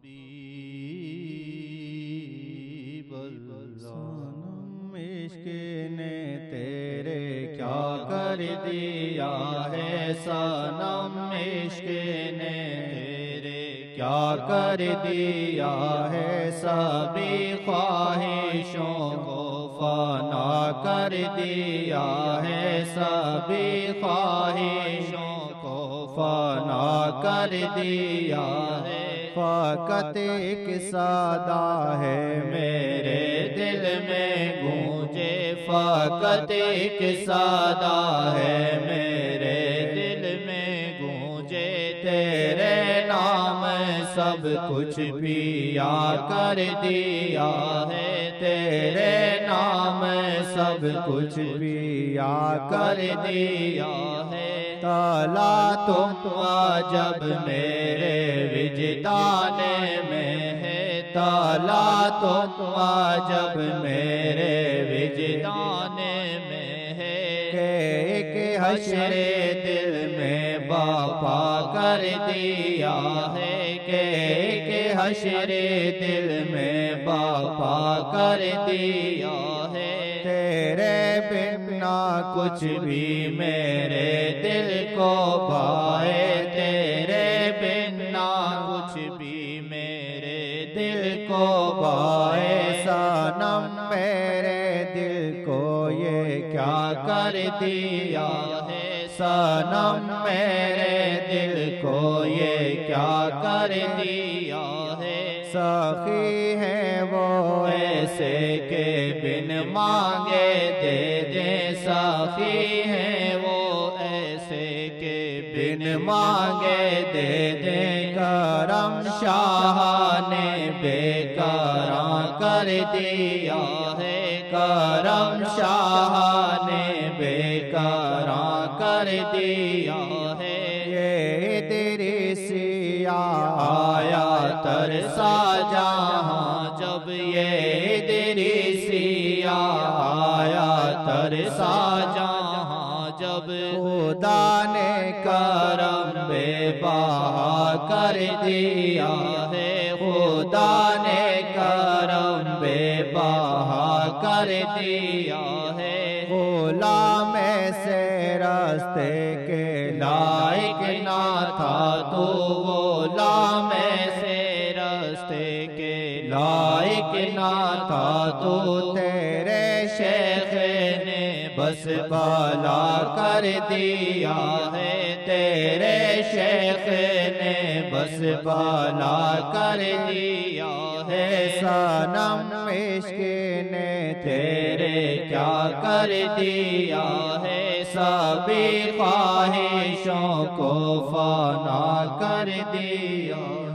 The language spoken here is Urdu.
حبیب اللہ صنم عشق نے تیرے کیا کر دیا ہے، صنم عشق نے تیرے کیا کر دیا ہے، سبھی خواہشوں کو فنا کر دیا ہے، سبھی خواہشوں کو فنا کر دیا ہے۔ فقط ایک صدا ہے میرے دل میں گونجے، فقط ایک صدا ہے میرے دل میں گونجے، تیرے نام سب کچھ پیا کر دیا ہے، تیرے نام سب کچھ پیا کر دیا ہے۔ تالا تم جب میرے وجدان میں ہے، تالا تم جب میرے وجدان میں ہے، کہ ایک حشر دل میں باپا کر دیا ہے، کہ ایک حشر دل میں باپا کر دیا ہے۔ تیرے بنا کچھ بھی میرے دل کو بھائے، تیرے بنا کچھ بھی میرے دل کو بھائے، صنم میرے دل کو یہ کیا کر دیا ہے، صنم میرے دل کو یہ کیا کر دیا ہے۔ سخی ہیں وہ ایسے کہ بن مانگے دے دیں، سخی ہیں وہ ایسے کہ بن مانگے دے دیں، کرم شاہ نے بے کراں کر دیا ہے، کرم شاہ نے بے کراں کر دیا ہے۔ یہ ادریسی آیا ترسا جہاں جب، یہ ادریسی آیا ترسا جہاں جب، خدا نے کرم بے بہا کر دیا ہے، خدا نے کرم بے بہا کر دیا ہے۔ غلام سے راستے کے لائق نہ تھا تو، غلام سے راستے کے لائق نہ تھا تو، تیرے شیخ نے بس بالا کر دیا ہے، تیرے شیخ نے بس بالا کر دیا ہے۔ صنم عشق نے تیرے کیا کر دیا ہے، سبھی خواہشوں کو فنا کر دیا۔